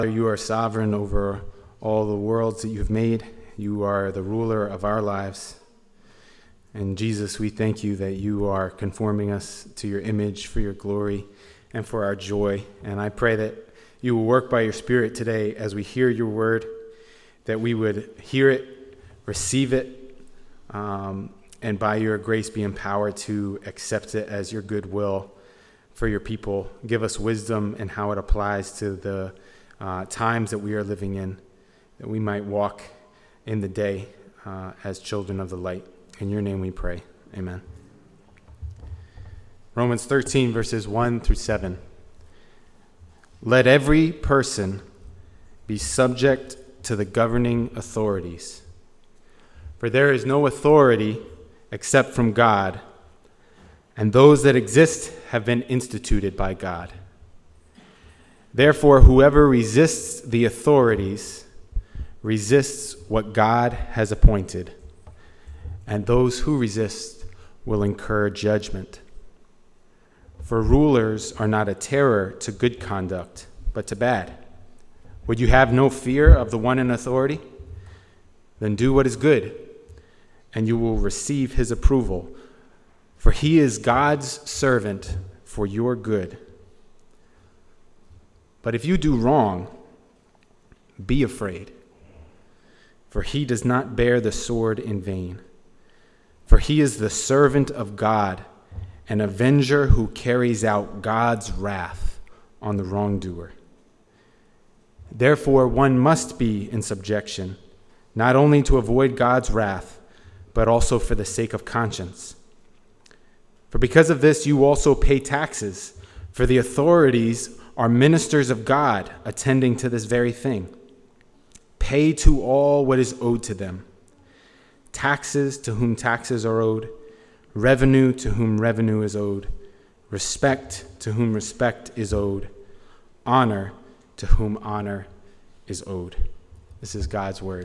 You are sovereign over all the worlds that you've made. You are the ruler of our lives. And Jesus, we thank you that you are conforming us to your image for your glory and for our joy. And I pray that you will work by your Spirit today as we hear your word, that we would hear it, receive it, and by your grace be empowered to accept it as your good will for your people. Give us wisdom in how it applies to the times that we are living in, that we might walk in the day as children of the light. In your name we pray. Amen. Romans 13, verses 1 through 7. Let every person be subject to the governing authorities. For there is no authority except from God, and those that exist have been instituted by God. Therefore, whoever resists the authorities resists what God has appointed, and those who resist will incur judgment. For rulers are not a terror to good conduct, but to bad. Would you have no fear of the one in authority? Then do what is good, and you will receive his approval, for he is God's servant for your good. But if you do wrong, be afraid, for he does not bear the sword in vain. For he is the servant of God, an avenger who carries out God's wrath on the wrongdoer. Therefore, one must be in subjection, not only to avoid God's wrath, but also for the sake of conscience. For because of this, you also pay taxes, for the authorities are ministers of God, attending to this very thing. Pay to all what is owed to them. Taxes to whom taxes are owed, revenue to whom revenue is owed, respect to whom respect is owed, honor to whom honor is owed. This is God's word.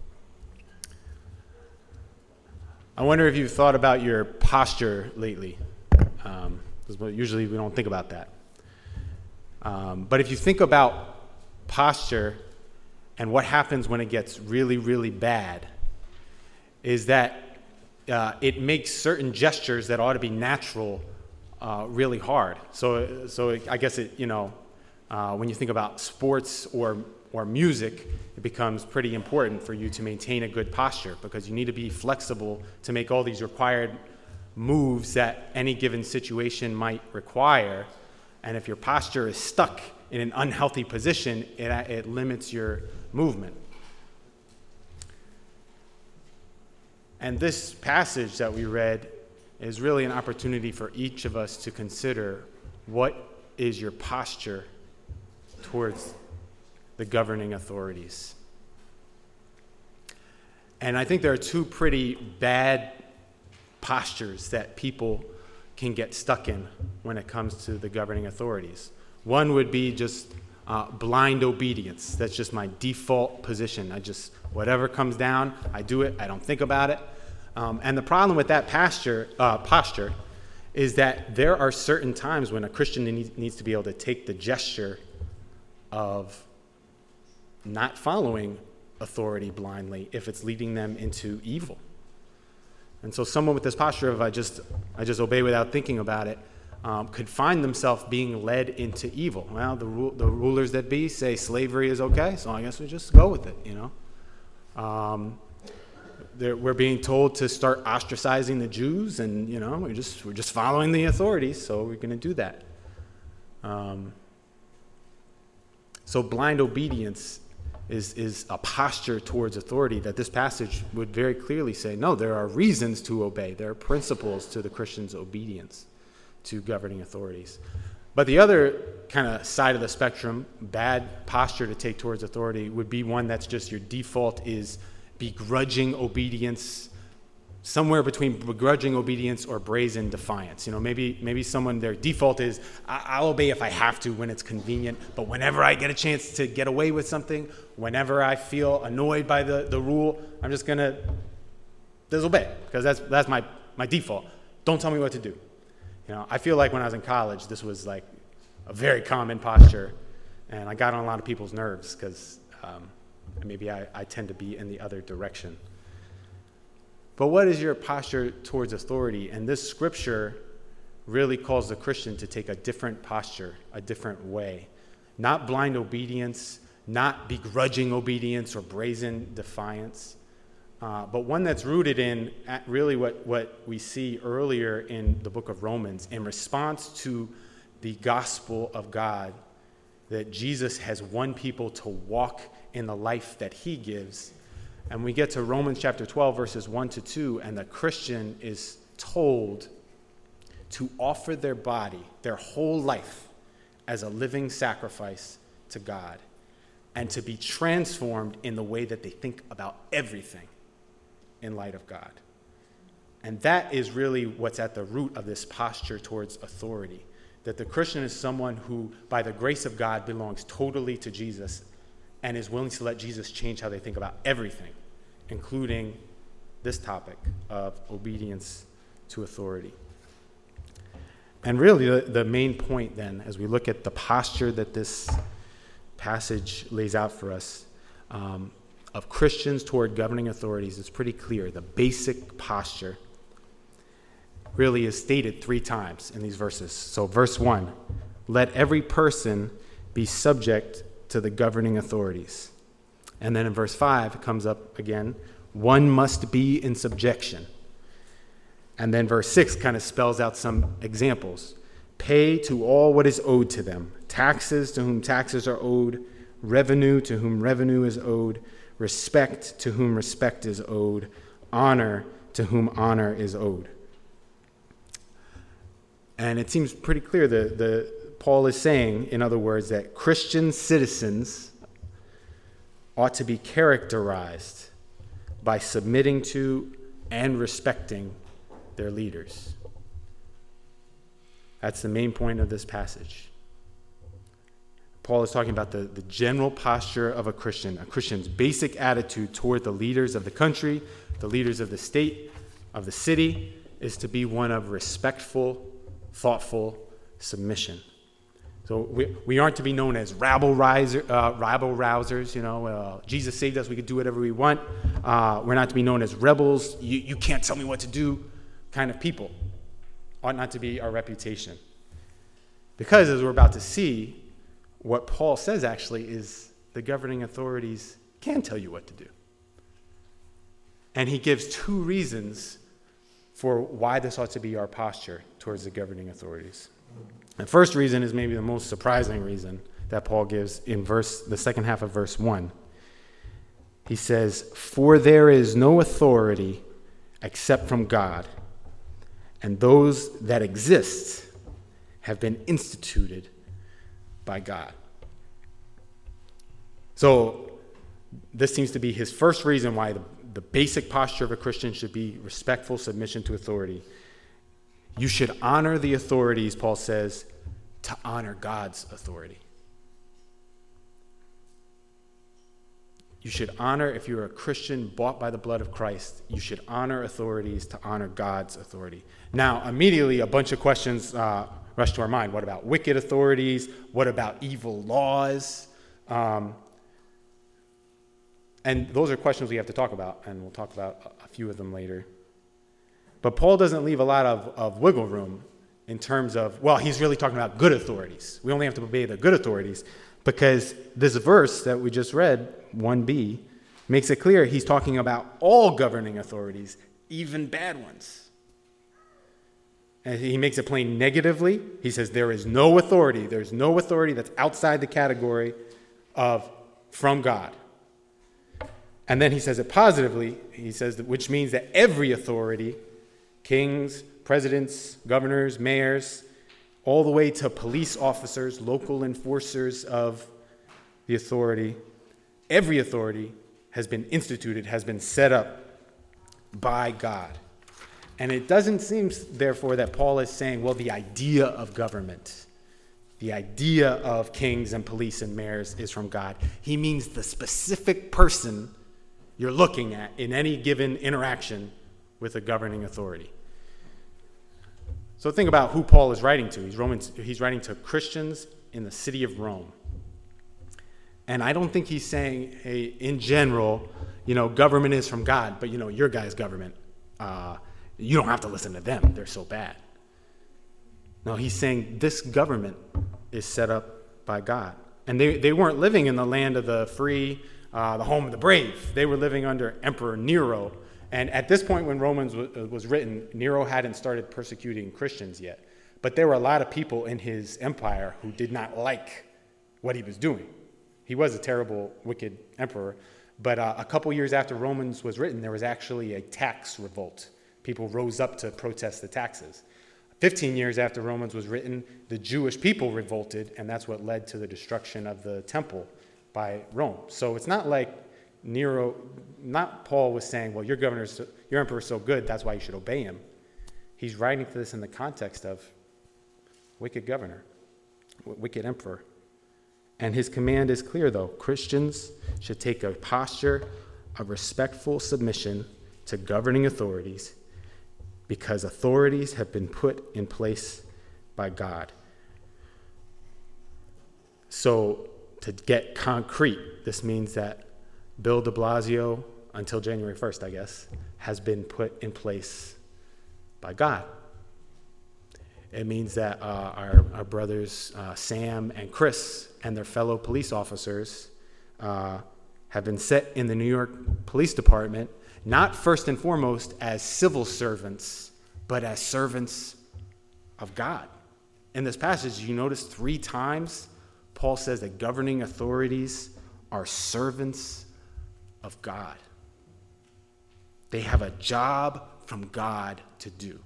I wonder if you've thought about your posture lately, because usually we don't think about that. But if you think about posture and what happens when it gets really, really bad, is that it makes certain gestures that ought to be natural really hard. So I guess when you think about sports or music, it becomes pretty important for you to maintain a good posture, because you need to be flexible to make all these required moves that any given situation might require. And if your posture is stuck in an unhealthy position, it limits your movement. And this passage that we read is really an opportunity for each of us to consider, what is your posture towards the governing authorities? And I think there are two pretty bad postures that people can get stuck in when it comes to the governing authorities. One would be just blind obedience. That's just my default position. Whatever comes down, I do it. I don't think about it. And the problem with that posture is that there are certain times when a Christian needs to be able to take the gesture of not following authority blindly if it's leading them into evil. And so someone with this posture of I just obey without thinking about it could find themselves being led into evil. Well, the rulers that be say slavery is okay, so I guess we just go with it, We're being told to start ostracizing the Jews, and we're just following the authorities, so we're going to do that. So blind obedience is a posture towards authority that this passage would very clearly say, no, there are reasons to obey. There are principles to the Christian's obedience to governing authorities. But the other kind of side of the spectrum, bad posture to take towards authority, would be one that's just your default is begrudging obedience, somewhere between begrudging obedience or brazen defiance. Maybe someone, their default is, I'll obey if I have to when it's convenient, but whenever I get a chance to get away with something, whenever I feel annoyed by the rule, I'm just going to disobey, because that's my default. Don't tell me what to do. I feel like when I was in college, this was like a very common posture And I got on a lot of people's nerves because maybe I tend to be in the other direction. But what is your posture towards authority? And this scripture really calls the Christian to take a different posture, a different way. Not blind obedience, not begrudging obedience or brazen defiance, but one that's rooted in really what we see earlier in the book of Romans in response to the gospel of God, that Jesus has won people to walk in the life that he gives. And we get to Romans chapter 12, verses 1-2, and the Christian is told to offer their body, their whole life, as a living sacrifice to God, and to be transformed in the way that they think about everything in light of God. And that is really what's at the root of this posture towards authority, that the Christian is someone who, by the grace of God, belongs totally to Jesus and is willing to let Jesus change how they think about everything, including this topic of obedience to authority. And really, the main point then, as we look at the posture that this passage lays out for us, of Christians toward governing authorities, is pretty clear. The basic posture really is stated 3 times in these verses. So verse 1, let every person be subject to the governing authorities. And then in verse 5, it comes up again, one must be in subjection. And then verse 6 kind of spells out some examples. Pay to all what is owed to them. Taxes to whom taxes are owed. Revenue to whom revenue is owed. Respect to whom respect is owed. Honor to whom honor is owed. And it seems pretty clear that Paul is saying, in other words, that Christian citizens ought to be characterized by submitting to and respecting their leaders. That's the main point of this passage. Paul is talking about the general posture of a Christian's basic attitude toward the leaders of the country, the leaders of the state, of the city, is to be one of respectful, thoughtful submission. So we aren't to be known as rabble rousers, Jesus saved us, we could do whatever we want. We're not to be known as rebels, you can't tell me what to do kind of people. Ought not to be our reputation. Because as we're about to see, what Paul says actually is the governing authorities can tell you what to do. And he gives 2 reasons for why this ought to be our posture towards the governing authorities. The first reason is maybe the most surprising reason that Paul gives in the second half of verse 1. He says, for there is no authority except from God, and those that exist have been instituted by God. So this seems to be his first reason why the basic posture of a Christian should be respectful submission to authority. You should honor the authorities, Paul says, to honor God's authority. You should honor, if you're a Christian bought by the blood of Christ, you should honor authorities to honor God's authority. Now, immediately a bunch of questions rush to our mind. What about wicked authorities? What about evil laws? And those are questions we have to talk about, and we'll talk about a few of them later. But Paul doesn't leave a lot of wiggle room in terms of, he's really talking about good authorities. We only have to obey the good authorities, because this verse that we just read, 1b, makes it clear he's talking about all governing authorities, even bad ones. And he makes it plain negatively. He says there's no authority that's outside the category of from God. And then he says it positively. He says that, which means that every authority, kings, presidents, governors, mayors, all the way to police officers, local enforcers of the authority, every authority has been instituted, has been set up by God. And it doesn't seem, therefore, that Paul is saying, the idea of government, the idea of kings and police and mayors is from God. He means the specific person you're looking at in any given interaction with a governing authority. So think about who Paul is writing to. He's writing to Christians in the city of Rome. And I don't think he's saying, hey, in general, government is from God, but, your guys' government, you don't have to listen to them. They're so bad. No, he's saying this government is set up by God. And they weren't living in the land of the free, the home of the brave. They were living under Emperor Nero. And at this point when Romans was written, Nero hadn't started persecuting Christians yet. But there were a lot of people in his empire who did not like what he was doing. He was a terrible, wicked emperor. But a couple years after Romans was written, there was actually a tax revolt. People rose up to protest the taxes. 15 years after Romans was written, the Jewish people revolted, and that's what led to the destruction of the temple by Rome. So it's not like Nero, not Paul was saying, well, your emperor's so good, that's why you should obey him. He's writing to this in the context of wicked governor, wicked emperor. And his command is clear, though. Christians should take a posture of respectful submission to governing authorities because authorities have been put in place by God. So to get concrete, this means that Bill de Blasio, until January 1st, I guess, has been put in place by God. It means that our brothers Sam and Chris and their fellow police officers have been set in the New York Police Department, not first and foremost as civil servants, but as servants of God. In this passage, you notice 3 times Paul says that governing authorities are servants of God. They have a job from God to do.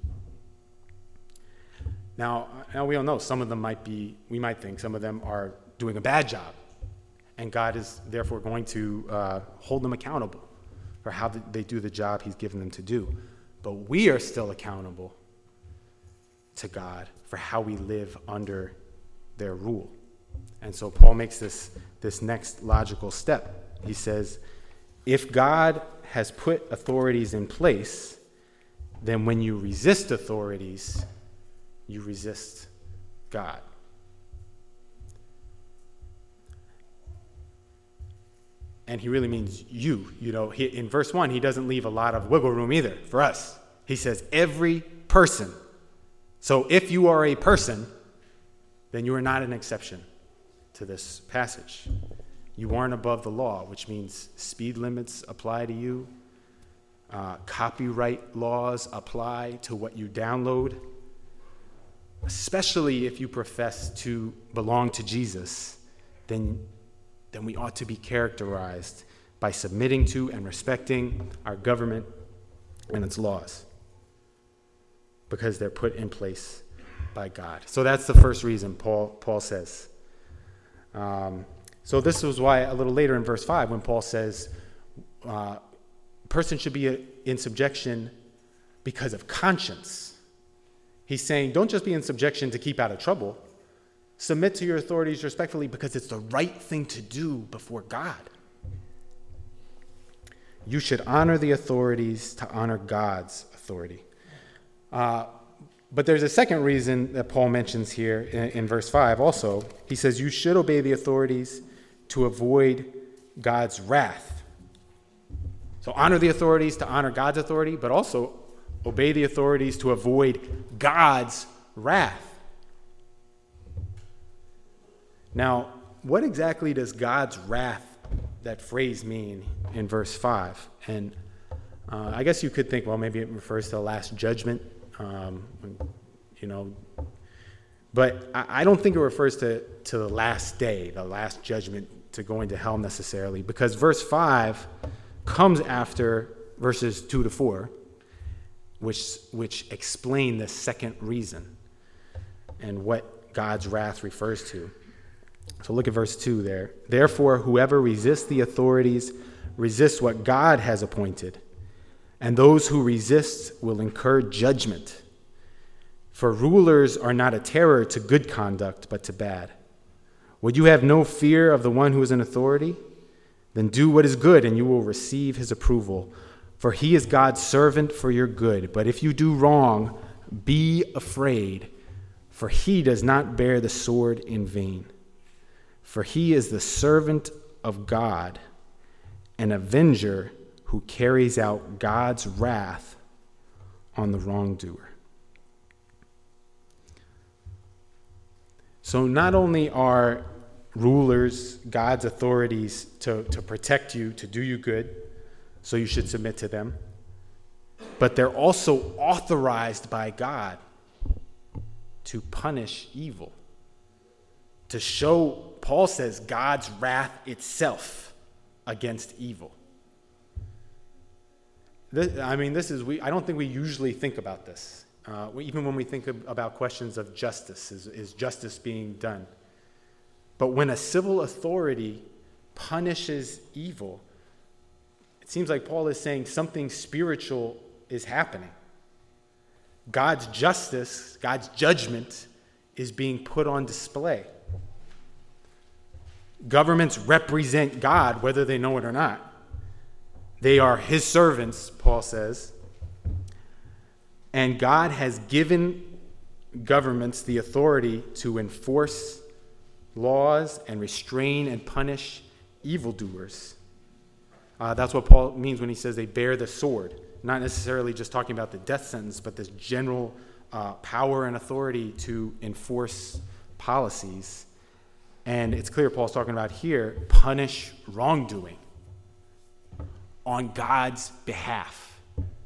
Now we all know some of them we might think some of them are doing a bad job, and God is therefore going to hold them accountable for how they do the job he's given them to do. But we are still accountable to God for how we live under their rule. And so Paul makes this next logical step. He says, if God has put authorities in place, then when you resist authorities, you resist God. And he really means you. In verse 1, he doesn't leave a lot of wiggle room either for us. He says every person. So if you are a person, then you are not an exception to this passage. You aren't above the law, which means speed limits apply to you. Copyright laws apply to what you download. Especially if you profess to belong to Jesus, then we ought to be characterized by submitting to and respecting our government and its laws because they're put in place by God. So that's the first reason Paul says. So this was why a little later in verse 5 when Paul says a person should be in subjection because of conscience. He's saying, don't just be in subjection to keep out of trouble. Submit to your authorities respectfully because it's the right thing to do before God. You should honor the authorities to honor God's authority. But there's a second reason that Paul mentions here in verse 5 also. He says, you should obey the authorities to avoid God's wrath. So honor the authorities to honor God's authority, but also obey the authorities to avoid God's wrath. Now, what exactly does God's wrath, that phrase, mean in verse 5? And I guess you could think, well, maybe it refers to the last judgment, but I don't think it refers to the last day, the last judgment, to going to hell necessarily, because verse 5 comes after verses 2 to 4, which explain the second reason and what God's wrath refers to. So look at verse 2 there. Therefore, whoever resists the authorities resists what God has appointed, and those who resist will incur judgment. For rulers are not a terror to good conduct, but to bad. Would you have no fear of the one who is in authority? Then do what is good, and you will receive his approval. For he is God's servant for your good. But if you do wrong, be afraid, for he does not bear the sword in vain. For he is the servant of God, an avenger who carries out God's wrath on the wrongdoer. So not only are rulers, God's authorities, to protect you, to do you good, so you should submit to them, but they're also authorized by God to punish evil, to show, Paul says, God's wrath itself against evil. I don't think we usually think about this. Even when we think about questions of justice, is justice being done? But when a civil authority punishes evil, it seems like Paul is saying something spiritual is happening. God's justice, God's judgment is being put on display. Governments represent God, whether they know it or not. They are his servants, Paul says. And God has given governments the authority to enforce laws and restrain and punish evildoers. That's what Paul means when he says they bear the sword. Not necessarily just talking about the death sentence, but this general power and authority to enforce policies. And it's clear Paul's talking about here, punish wrongdoing on God's behalf.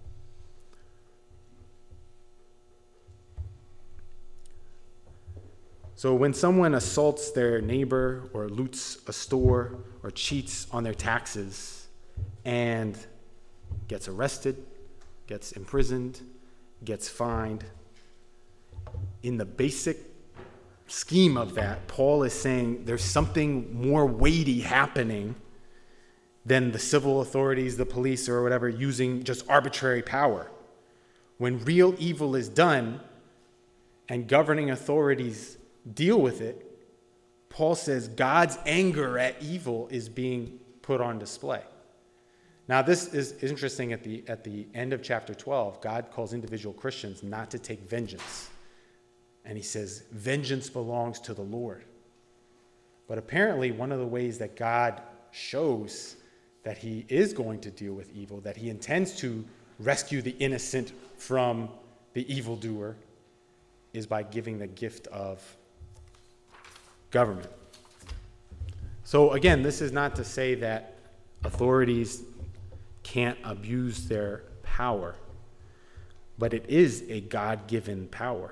So when someone assaults their neighbor or loots a store or cheats on their taxes and gets arrested, gets imprisoned, gets fined, in the basic scheme of that, Paul is saying there's something more weighty happening than the civil authorities, the police, or whatever, using just arbitrary power. When real evil is done and governing authorities deal with it, Paul says God's anger at evil is being put on display. Now, this is interesting. At the end of chapter 12, God calls individual Christians not to take vengeance. And he says, vengeance belongs to the Lord. But apparently, one of the ways that God shows that he is going to deal with evil, that he intends to rescue the innocent from the evildoer, is by giving the gift of government. So again, this is not to say that authorities can't abuse their power, but it is a God-given power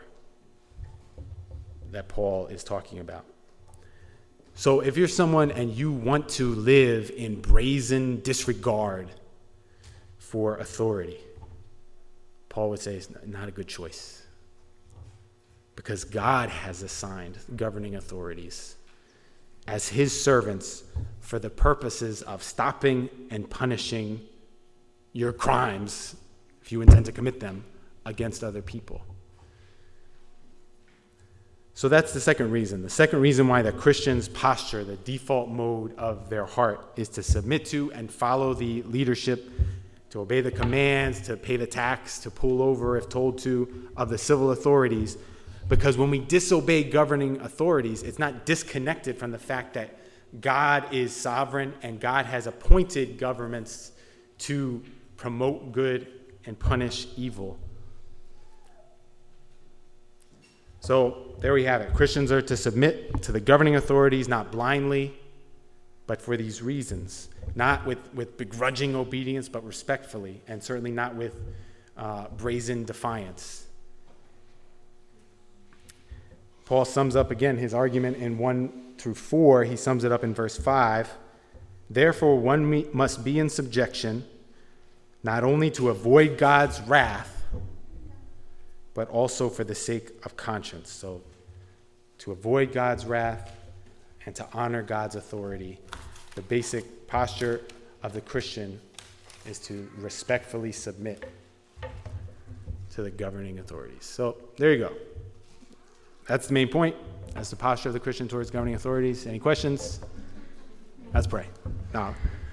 that Paul is talking about. So if you're someone and you want to live in brazen disregard for authority, Paul would say it's not a good choice, because God has assigned governing authorities as his servants for the purposes of stopping and punishing your crimes, if you intend to commit them, against other people. So that's the second reason. The second reason why the Christian's posture, the default mode of their heart, is to submit to and follow the leadership, to obey the commands, to pay the tax, to pull over if told to, of the civil authorities. Because when we disobey governing authorities, it's not disconnected from the fact that God is sovereign and God has appointed governments to promote good and punish evil. So there we have it. Christians are to submit to the governing authorities, not blindly, but for these reasons. Not with begrudging obedience, but respectfully, and certainly not with brazen defiance. Paul sums up again his argument in 1-4. He sums it up in verse 5. Therefore, one must be in subjection, not only to avoid God's wrath, but also for the sake of conscience. So, to avoid God's wrath and to honor God's authority. The basic posture of the Christian is to respectfully submit to the governing authorities. So, there you go. That's the main point. That's the posture of the Christian towards governing authorities. Any questions? Let's pray. No,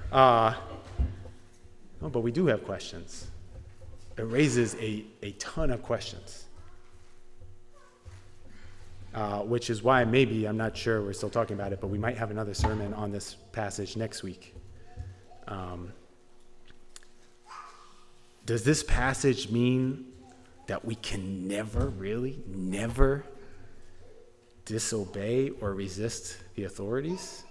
but we do have questions. It raises a ton of questions. which is why maybe, I'm not sure, we're still talking about it, but we might have another sermon on this passage next week. Does this passage mean that we can never disobey or resist the authorities?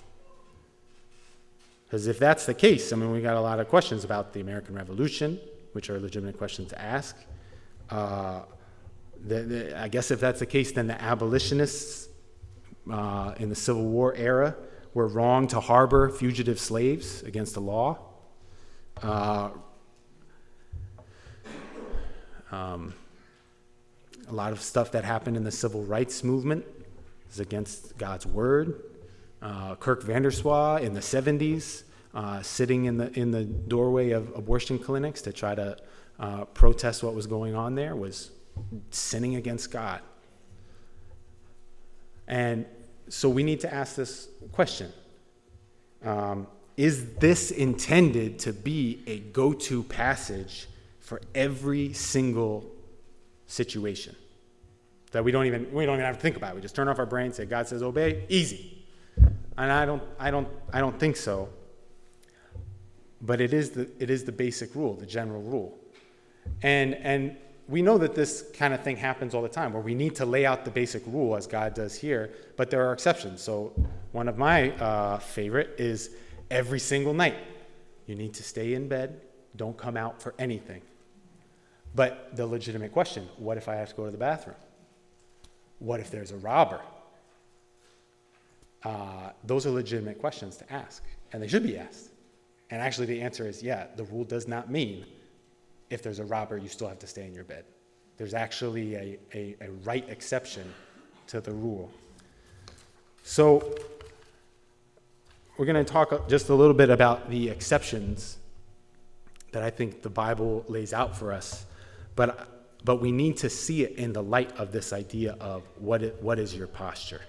Because if that's the case, I mean, we got a lot of questions about the American Revolution, which are legitimate questions to ask. I guess if that's the case, then the abolitionists in the Civil War era were wrong to harbor fugitive slaves against the law. A lot of stuff that happened in the civil rights movement is against God's word. Kirk Vanderswa in the 70s, sitting in the doorway of abortion clinics to try to protest what was going on there, was sinning against God. And so we need to ask this question. Is this intended to be a go-to passage for every single situation? That we don't even have to think about it. We just turn off our brain, say, God says obey, easy. And I don't think so. But it is the basic rule, the general rule. And we know that this kind of thing happens all the time, where we need to lay out the basic rule as God does here, but there are exceptions. So one of my favorite is every single night, you need to stay in bed, don't come out for anything. But the legitimate question, what if I have to go to the bathroom? What if there's a robber? Those are legitimate questions to ask, and they should be asked. And actually the answer is, yeah, the rule does not mean if there's a robber, you still have to stay in your bed. There's actually a right exception to the rule. So we're going to talk just a little bit about the exceptions that I think the Bible lays out for us. But we need to see it in the light of this idea of what is your posture.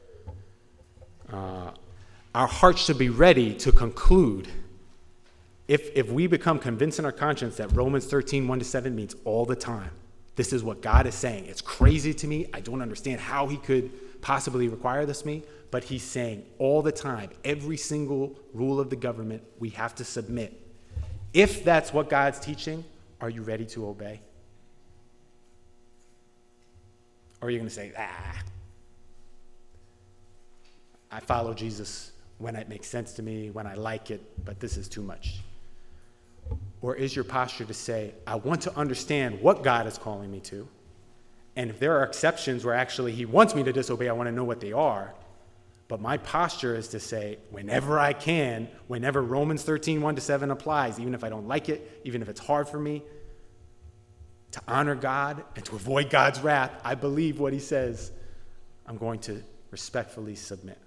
Our hearts should be ready to conclude. If we become convinced in our conscience that Romans 13, 1-7 means all the time, this is what God is saying. It's crazy to me. I don't understand how he could possibly require this of me, but he's saying all the time, every single rule of the government, we have to submit. If that's what God's teaching, are you ready to obey? Or are you going to say, I follow Jesus when it makes sense to me, when I like it, but this is too much? Or is your posture to say, I want to understand what God is calling me to, and if there are exceptions where actually he wants me to disobey, I want to know what they are, but my posture is to say, whenever I can, whenever Romans 13, 1-7 applies, even if I don't like it, even if it's hard for me, to honor God and to avoid God's wrath, I believe what he says, I'm going to respectfully submit.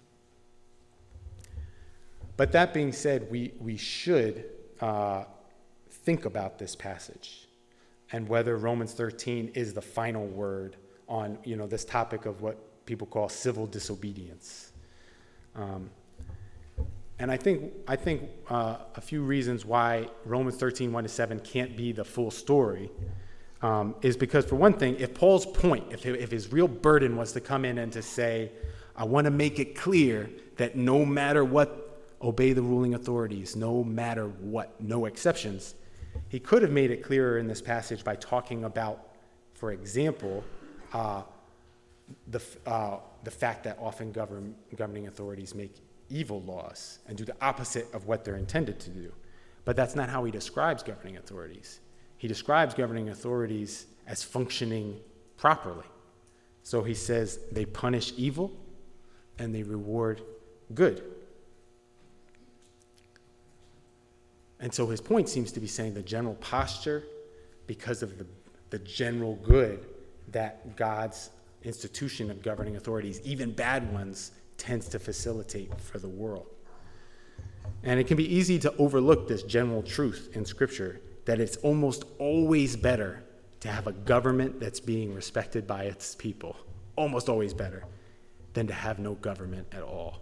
But that being said, we should think about this passage and whether Romans 13 is the final word on this topic of what people call civil disobedience. And I think a few reasons why Romans 13, 1-7 can't be the full story is because, for one thing, if Paul's point, if his real burden was to come in and to say, I want to make it clear that no matter what, obey the ruling authorities, no matter what, no exceptions, he could have made it clearer in this passage by talking about, for example, the fact that often governing authorities make evil laws and do the opposite of what they're intended to do. But that's not how he describes governing authorities. He describes governing authorities as functioning properly. So he says they punish evil and they reward good. And so his point seems to be saying the general posture, because of the general good that God's institution of governing authorities, even bad ones, tends to facilitate for the world. And it can be easy to overlook this general truth in Scripture, that it's almost always better to have a government that's being respected by its people, almost always better, than to have no government at all.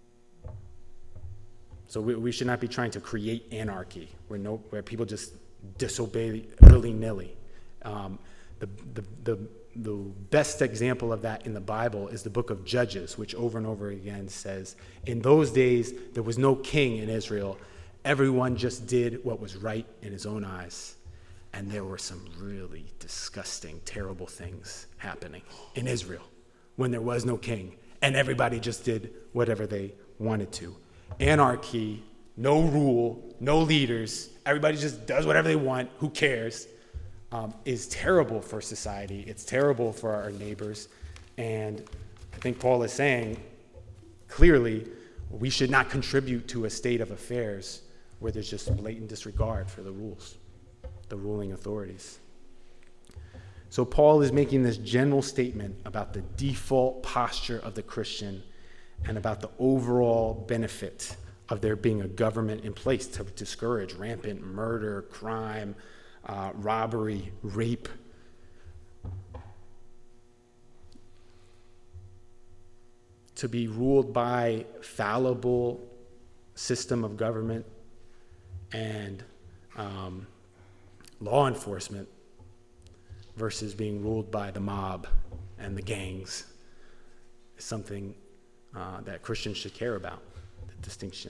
So we should not be trying to create anarchy where people just disobey willy-nilly. The the best example of that in the Bible is the book of Judges, which over and over again says, in those days, there was no king in Israel. Everyone just did what was right in his own eyes. And there were some really disgusting, terrible things happening in Israel when there was no king. And everybody just did whatever they wanted to. Anarchy, no rule, no leaders. Everybody just does whatever they want. Who cares? Is terrible for society. It's terrible for our neighbors. And I think Paul is saying clearly we should not contribute to a state of affairs where there's just blatant disregard for the rules, the ruling authorities. So Paul is making this general statement about the default posture of the Christian and about the overall benefit of there being a government in place to discourage rampant murder, crime, robbery, rape. To be ruled by fallible system of government and law enforcement versus being ruled by the mob and the gangs is something that Christians should care about, the distinction.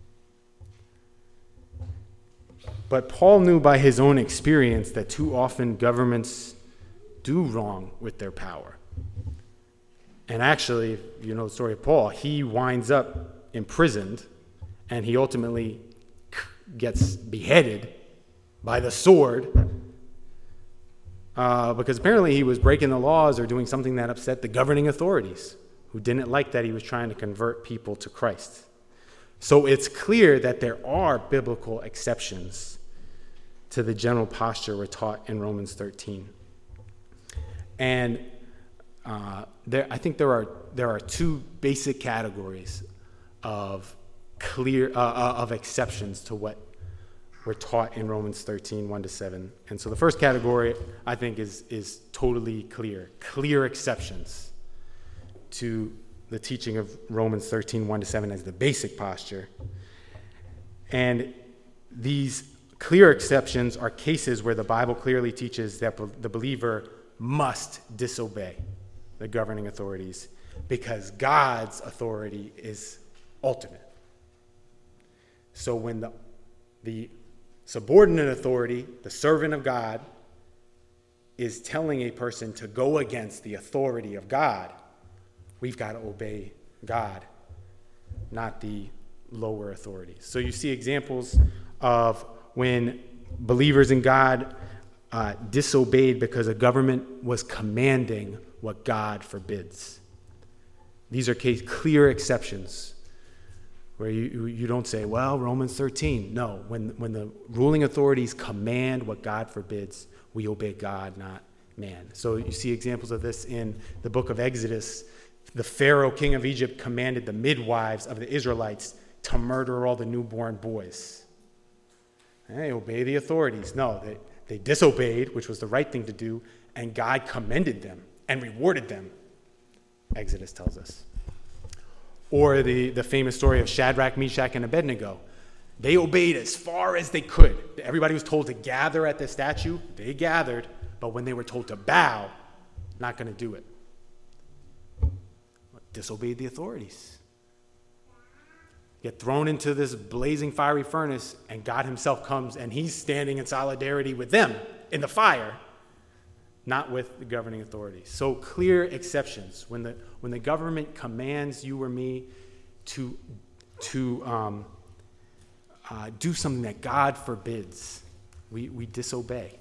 But Paul knew by his own experience that too often governments do wrong with their power. And actually, you know the story of Paul, he winds up imprisoned and he ultimately gets beheaded by the sword because apparently he was breaking the laws or doing something that upset the governing authorities who didn't like that he was trying to convert people to Christ. So it's clear that there are biblical exceptions to the general posture we're taught in Romans 13. And I think there are two basic categories of exceptions to what we're taught in Romans 13, 1-7. And so the first category, I think, is totally clear exceptions to the teaching of Romans 13, 1-7 as the basic posture. And these clear exceptions are cases where the Bible clearly teaches that the believer must disobey the governing authorities because God's authority is ultimate. So when the subordinate authority, the servant of God, is telling a person to go against the authority of God, we've got to obey God, not the lower authorities. So you see examples of when believers in God disobeyed because a government was commanding what God forbids. These are clear exceptions where you don't say, well, Romans 13. No, when the ruling authorities command what God forbids, we obey God, not man. So you see examples of this in the book of Exodus. The Pharaoh, king of Egypt, commanded the midwives of the Israelites to murder all the newborn boys. They obey the authorities. No, they disobeyed, which was the right thing to do, and God commended them and rewarded them, Exodus tells us. Or the famous story of Shadrach, Meshach, and Abednego. They obeyed as far as they could. Everybody was told to gather at the statue. They gathered, but when they were told to bow, not going to do it. Disobeyed the authorities. Get thrown into this blazing fiery furnace, and God himself comes, and he's standing in solidarity with them in the fire, not with the governing authorities. So clear exceptions. When the government commands you or me to do something that God forbids, we disobey.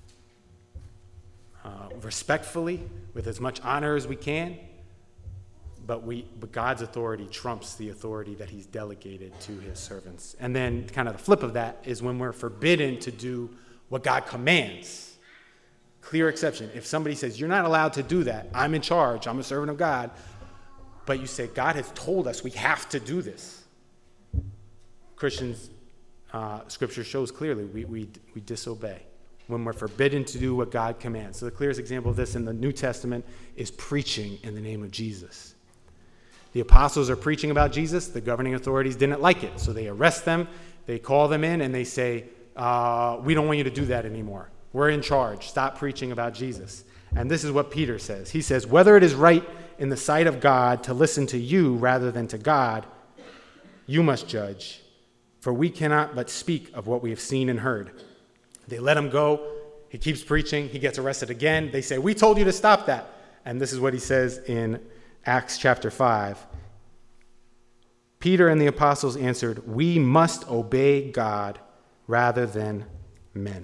Respectfully, with as much honor as we can, but God's authority trumps the authority that he's delegated to his servants. And then kind of the flip of that is when we're forbidden to do what God commands. Clear exception. If somebody says, you're not allowed to do that, I'm in charge, I'm a servant of God, but you say, God has told us we have to do this. Christians, Scripture shows clearly we disobey when we're forbidden to do what God commands. So the clearest example of this in the New Testament is preaching in the name of Jesus. The apostles are preaching about Jesus. The governing authorities didn't like it, so they arrest them, they call them in, and they say, we don't want you to do that anymore. We're in charge. Stop preaching about Jesus. And this is what Peter says. He says, whether it is right in the sight of God to listen to you rather than to God, you must judge, for we cannot but speak of what we have seen and heard. They let him go. He keeps preaching. He gets arrested again. They say, we told you to stop that. And this is what he says in Acts chapter 5. Peter and the apostles answered, we must obey God rather than men.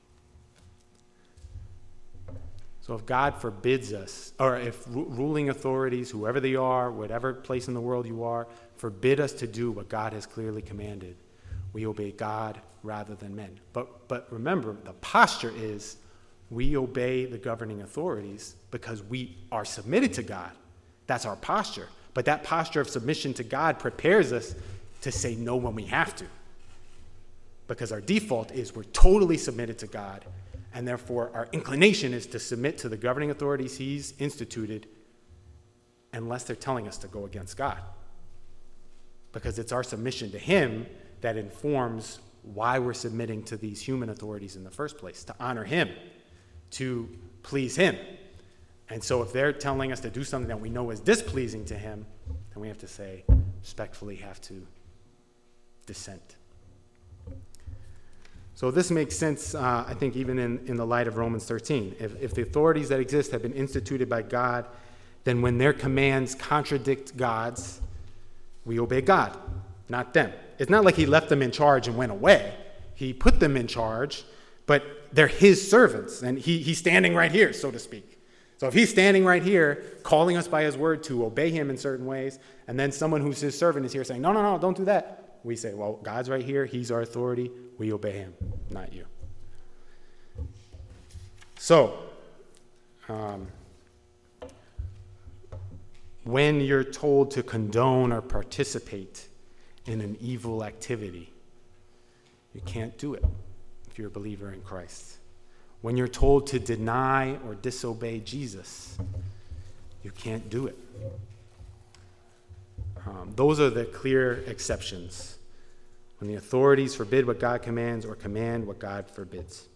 So if God forbids us, or if ruling authorities, whoever they are, whatever place in the world you are, forbid us to do what God has clearly commanded, we obey God rather than men. But remember, the posture is we obey the governing authorities because we are submitted to God. That's our posture. But that posture of submission to God prepares us to say no when we have to. Because our default is we're totally submitted to God, and therefore our inclination is to submit to the governing authorities he's instituted unless they're telling us to go against God. Because it's our submission to him that informs why we're submitting to these human authorities in the first place, to honor him, to please him. And so if they're telling us to do something that we know is displeasing to him, then we have to say, respectfully have to dissent. So this makes sense, I think, even in the light of Romans 13. If the authorities that exist have been instituted by God, then when their commands contradict God's, we obey God, not them. It's not like he left them in charge and went away. He put them in charge, but they're his servants, and he's standing right here, so to speak. So if he's standing right here, calling us by his word to obey him in certain ways, and then someone who's his servant is here saying, no, don't do that. We say, well, God's right here. He's our authority. We obey him, not you. So, when you're told to condone or participate in an evil activity, you can't do it if you're a believer in Christ. When you're told to deny or disobey Jesus, you can't do it. Those are the clear exceptions. When the authorities forbid what God commands or command what God forbids.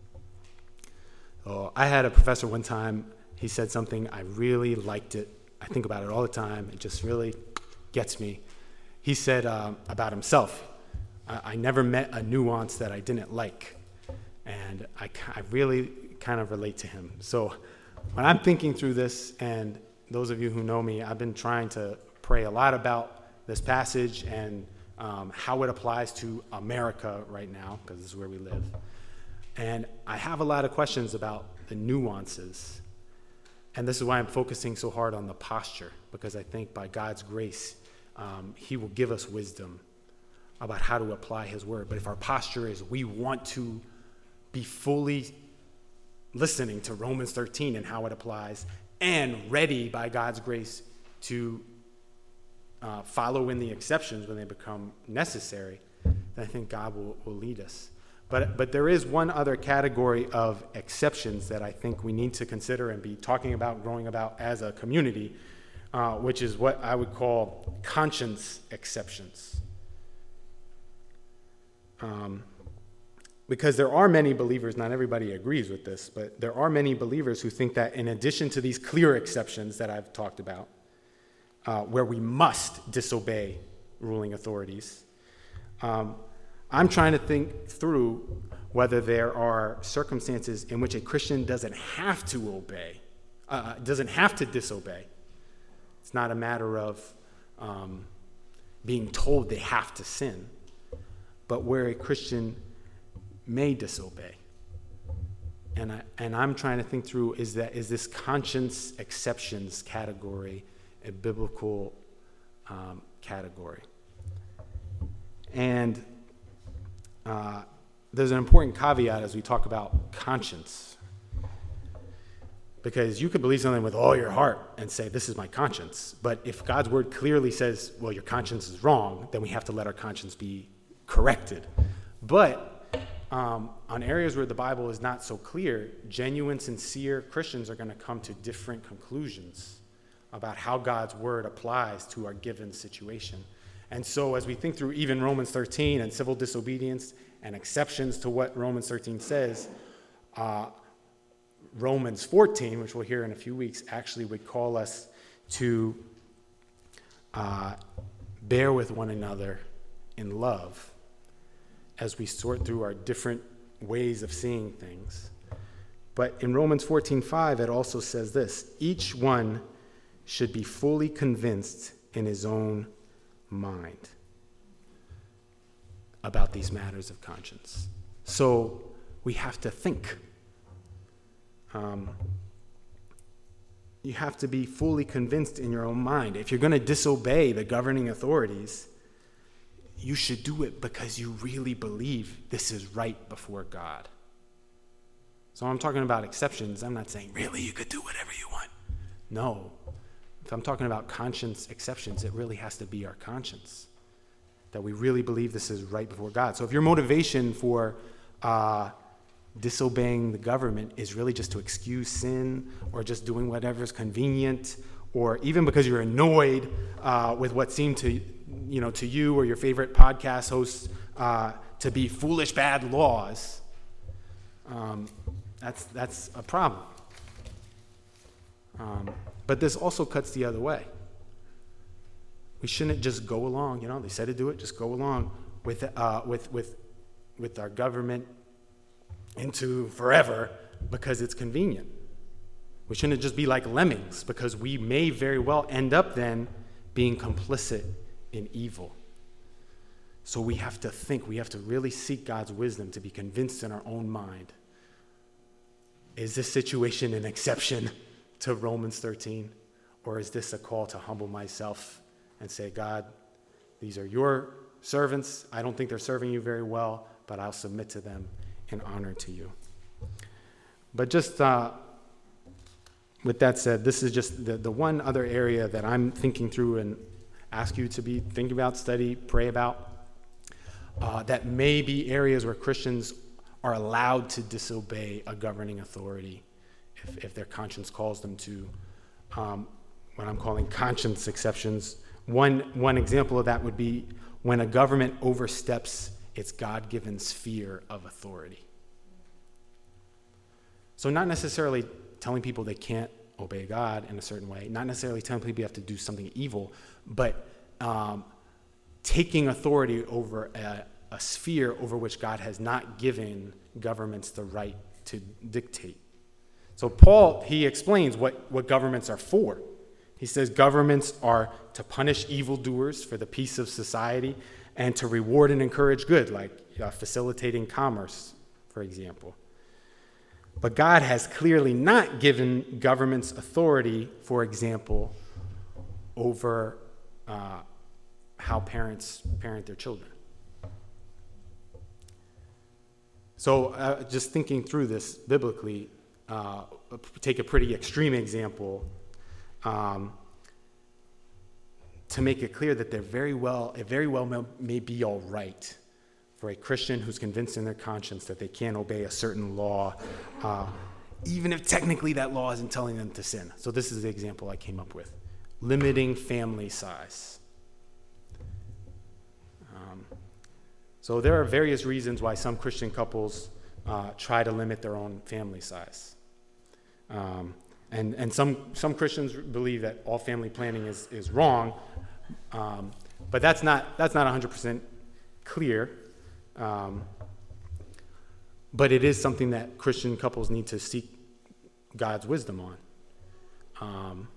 So I had a professor one time, he said something, I really liked it. I think about it all the time. It just really gets me. He said about himself, I never met a nuance that I didn't like. And I really kind of relate to him. So when I'm thinking through this, and those of you who know me, I've been trying to pray a lot about this passage and how it applies to America right now, because this is where we live. And I have a lot of questions about the nuances. And this is why I'm focusing so hard on the posture, because I think by God's grace, he will give us wisdom about how to apply his word. But if our posture is we want to be fully listening to Romans 13 and how it applies, and ready by God's grace to follow in the exceptions when they become necessary, then I think God will lead us. But there is one other category of exceptions that I think we need to consider and be talking about, growing about as a community, which is what I would call conscience exceptions. Because there are many believers, not everybody agrees with this, but there are many believers who think that in addition to these clear exceptions that I've talked about, where we must disobey ruling authorities, I'm trying to think through whether there are circumstances in which a Christian doesn't have to obey, doesn't have to disobey. It's not a matter of being told they have to sin, but where a Christian may disobey. And I'm trying to think through, is this conscience exceptions category a biblical category? And there's an important caveat as we talk about conscience. Because you could believe something with all your heart and say, this is my conscience. But if God's word clearly says, well, your conscience is wrong, then we have to let our conscience be corrected. But on areas where the Bible is not so clear, genuine, sincere Christians are going to come to different conclusions about how God's word applies to our given situation. And so as we think through even Romans 13 and civil disobedience and exceptions to what Romans 13 says, Romans 14, which we'll hear in a few weeks, actually would call us to bear with one another in love as we sort through our different ways of seeing things. But in Romans 14:5, it also says this: each one should be fully convinced in his own mind about these matters of conscience. So we have to think. You have to be fully convinced in your own mind. If you're going to disobey the governing authorities, you should do it because you really believe this is right before God. So I'm talking about exceptions. I'm not saying, really, you could do whatever you want. No. If I'm talking about conscience exceptions, it really has to be our conscience, that we really believe this is right before God. So if your motivation for disobeying the government is really just to excuse sin or just doing whatever is convenient, or even because you're annoyed with what seemed to you or your favorite podcast hosts to be foolish bad laws, that's a problem. But this also cuts the other way. We shouldn't just go along. They said to do it. Just go along with our government into forever because it's convenient. We shouldn't just be like lemmings, because we may very well end up then being complicit in evil. So we have to think. We have to really seek God's wisdom to be convinced in our own mind. Is this situation an exception to Romans 13? Or is this a call to humble myself and say, God, these are your servants. I don't think they're serving you very well, but I'll submit to them in honor to you. But just with that said, this is just the one other area that I'm thinking through and ask you to be thinking about, study, pray about, that may be areas where Christians are allowed to disobey a governing authority if their conscience calls them to. What I'm calling conscience exceptions. One example of that would be when a government oversteps its God-given sphere of authority. So not necessarily telling people they can't obey God in a certain way, not necessarily telling people you have to do something evil, but taking authority over a sphere over which God has not given governments the right to dictate. So Paul, he explains what governments are for. He says governments are to punish evildoers for the peace of society and to reward and encourage good, like facilitating commerce, for example. But God has clearly not given governments authority, for example, over how parents parent their children. So just thinking through this biblically, take a pretty extreme example to make it clear that it very well may be all right for a Christian who's convinced in their conscience that they can't obey a certain law, even if technically that law isn't telling them to sin. So this is the example I came up with. Limiting family size. So there are various reasons why some Christian couples try to limit their own family size. And some Christians believe that all family planning is wrong, but that's not 100% clear. But it is something that Christian couples need to seek God's wisdom on.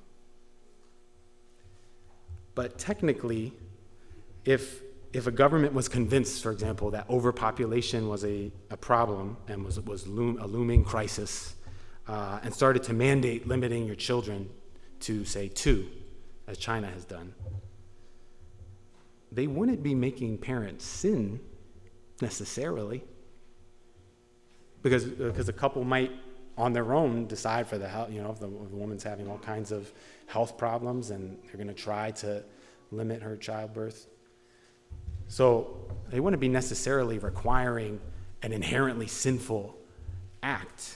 But technically, if a government was convinced, for example, that overpopulation was a problem and was a looming crisis, and started to mandate limiting your children to, say, 2, as China has done, they wouldn't be making parents sin necessarily, because a couple might, on their own, decide for the health. If the woman's having all kinds of health problems, and they're going to try to limit her childbirth. So they wouldn't be necessarily requiring an inherently sinful act.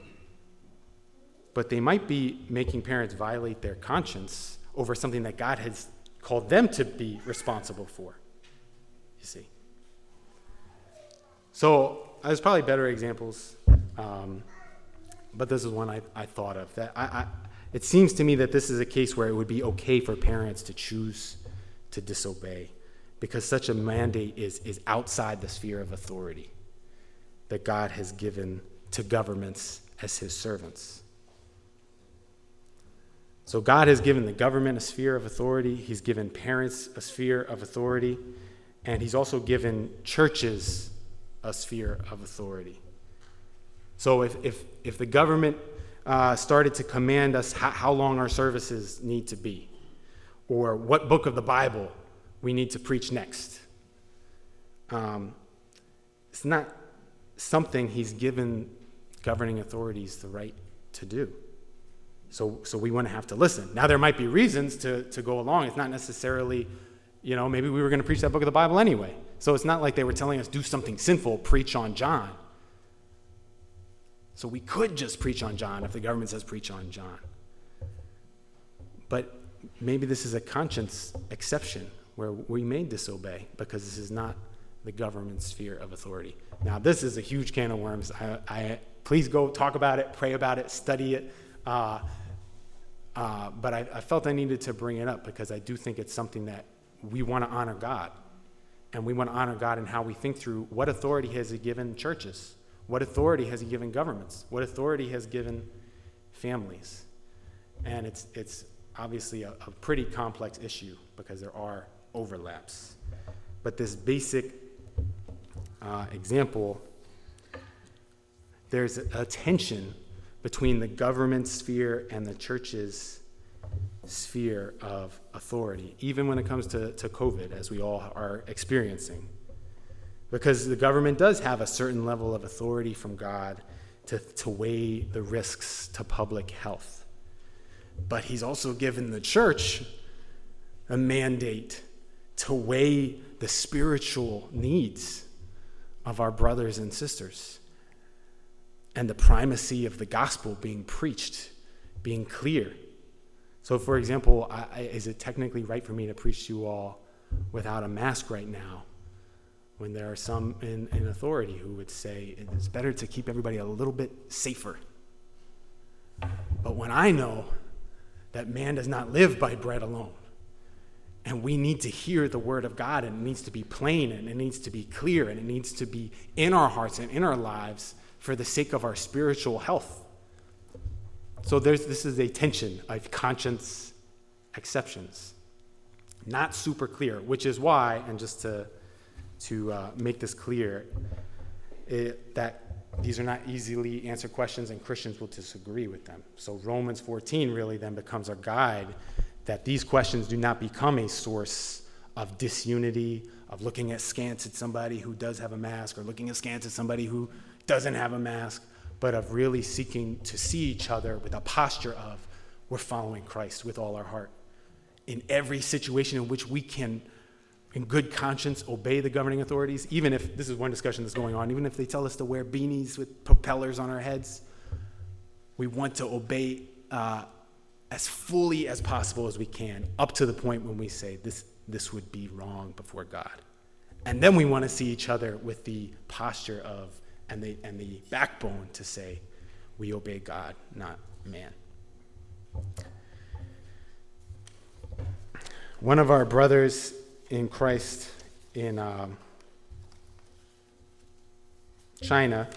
But they might be making parents violate their conscience over something that God has called them to be responsible for, you see. So there's probably better examples, but this is one I thought of. It seems to me that this is a case where it would be okay for parents to choose to disobey, because such a mandate is outside the sphere of authority that God has given to governments as his servants. So God has given the government a sphere of authority. He's given parents a sphere of authority. And he's also given churches a sphere of authority. So if the government started to command us how long our services need to be, or what book of the Bible we need to preach next, it's not something he's given governing authorities the right to do. So we wouldn't have to listen. Now, there might be reasons to go along. It's not necessarily, maybe we were going to preach that book of the Bible anyway. So it's not like they were telling us, do something sinful, preach on John. So we could just preach on John if the government says preach on John. But maybe this is a conscience exception where we may disobey because this is not the government's sphere of authority. Now, this is a huge can of worms. Please go talk about it, pray about it, study it. But I felt I needed to bring it up because I do think it's something that we want to honor God. And we want to honor God in how we think through what authority has he given churches? What authority has he given governments? What authority has given families? And it's obviously a pretty complex issue because there are overlaps. But this basic example, there's a tension between the government sphere and the church's sphere of authority, even when it comes to COVID, as we all are experiencing. Because the government does have a certain level of authority from God to weigh the risks to public health. But he's also given the church a mandate to weigh the spiritual needs of our brothers and sisters and the primacy of the gospel being preached, being clear. So, for example, is it technically right for me to preach to you all without a mask right now when there are some in authority who would say it's better to keep everybody a little bit safer? But when I know that man does not live by bread alone, and we need to hear the word of God, and it needs to be plain, and it needs to be clear, and it needs to be in our hearts and in our lives for the sake of our spiritual health. So this is a tension of conscience exceptions. Not super clear, which is why, and just to make this clear, that these are not easily answered questions and Christians will disagree with them. So Romans 14 really then becomes our guide that these questions do not become a source of disunity, of looking askance at somebody who does have a mask or looking askance at somebody who doesn't have a mask, but of really seeking to see each other with a posture of we're following Christ with all our heart. In every situation in which we can, in good conscience, obey the governing authorities, even if, this is one discussion that's going on, even if they tell us to wear beanies with propellers on our heads, we want to obey as fully as possible as we can, up to the point when we say this would be wrong before God. And then we want to see each other with the posture of, and the backbone to say, we obey God, not man. One of our brothers in Christ in China,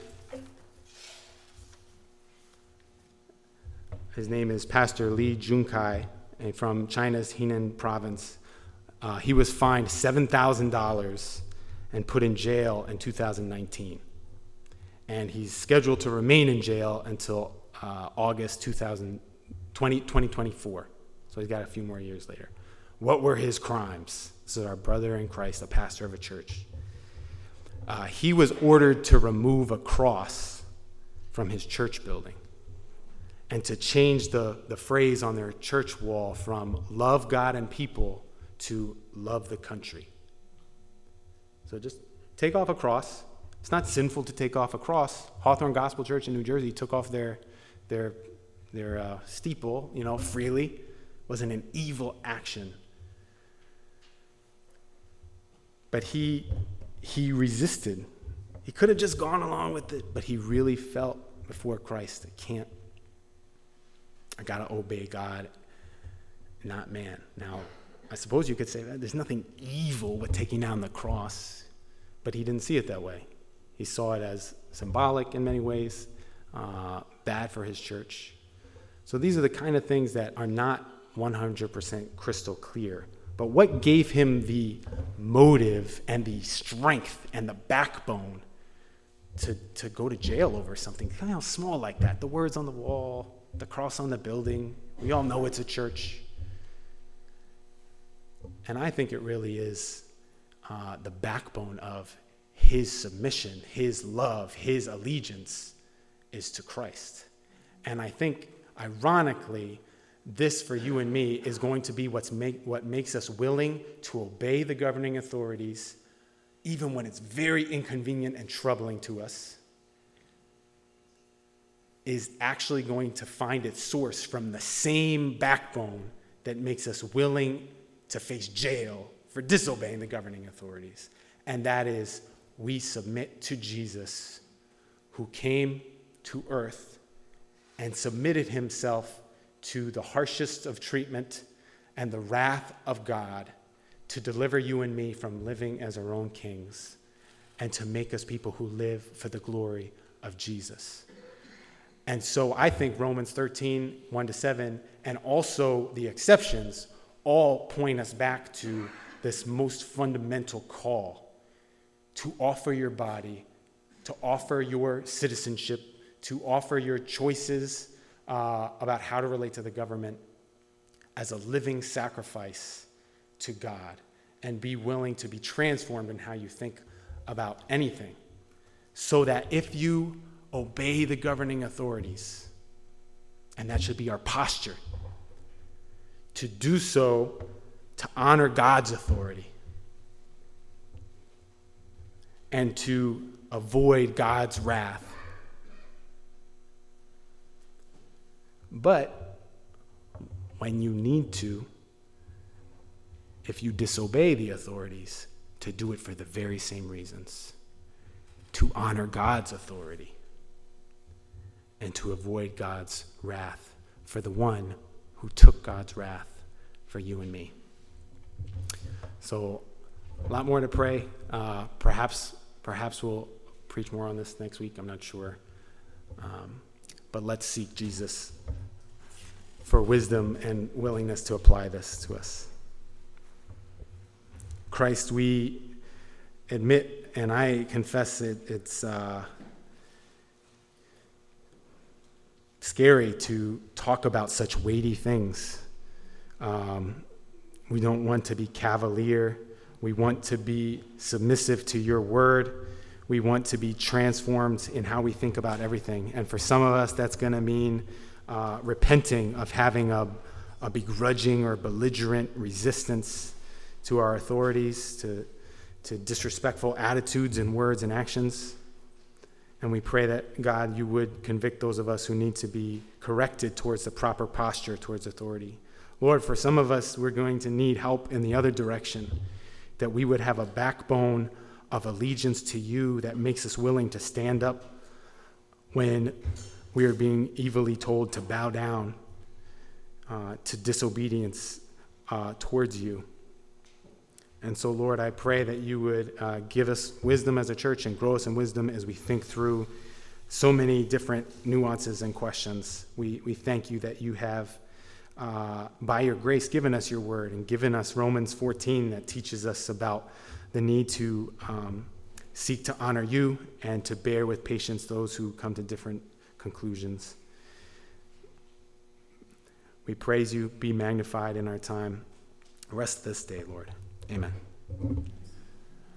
his name is Pastor Li Junkai, and from China's Henan province. He was fined $7,000 and put in jail in 2019. And he's scheduled to remain in jail until August 2024. So he's got a few more years later. What were his crimes? This is our brother in Christ, a pastor of a church. He was ordered to remove a cross from his church building and to change the phrase on their church wall from love God and people to love the country. So just take off a cross. It's not sinful to take off a cross. Hawthorne Gospel Church in New Jersey took off their steeple, freely. It wasn't an evil action. But he resisted. He could have just gone along with it, but he really felt before Christ, I got to obey God, not man. Now, I suppose you could say that there's nothing evil with taking down the cross, but he didn't see it that way. He saw it as symbolic in many ways, bad for his church. So these are the kind of things that are not 100% crystal clear. But what gave him the motive and the strength and the backbone to go to jail over something kind of small like that? The words on the wall, the cross on the building. We all know it's a church. And I think it really is the backbone of his submission, his love, his allegiance is to Christ. And I think, ironically, this for you and me is going to be what makes us willing to obey the governing authorities, even when it's very inconvenient and troubling to us, is actually going to find its source from the same backbone that makes us willing to face jail for disobeying the governing authorities. And that is, we submit to Jesus, who came to earth and submitted himself to the harshest of treatment and the wrath of God to deliver you and me from living as our own kings and to make us people who live for the glory of Jesus. And so I think Romans 13, 1-7, and also the exceptions all point us back to this most fundamental call to offer your body, to offer your citizenship, to offer your choices about how to relate to the government as a living sacrifice to God, and be willing to be transformed in how you think about anything, so that if you obey the governing authorities, and that should be our posture, to do so to honor God's authority and to avoid God's wrath. But when you need to, if you disobey the authorities, to do it for the very same reasons, to honor God's authority and to avoid God's wrath for the one who took God's wrath for you and me. So a lot more to pray. Perhaps we'll preach more on this next week. I'm not sure. But let's seek Jesus for wisdom and willingness to apply this to us. Christ, we admit, and I confess it's scary to talk about such weighty things. We don't want to be cavalier. We want to be submissive to your word. We want to be transformed in how we think about everything. And for some of us, that's going to mean repenting of having a begrudging or belligerent resistance to our authorities, to disrespectful attitudes and words and actions. And we pray that, God, you would convict those of us who need to be corrected towards the proper posture towards authority. Lord, for some of us, we're going to need help in the other direction, that we would have a backbone of allegiance to you that makes us willing to stand up when we are being evilly told to bow down to disobedience towards you. And so, Lord, I pray that you would give us wisdom as a church and grow us in wisdom as we think through so many different nuances and questions. We thank you that you have, by your grace, given us your word and given us Romans 14 that teaches us about the need to seek to honor you and to bear with patience those who come to different conclusions. We praise you. Be magnified in our time. Rest this day, Lord. Amen.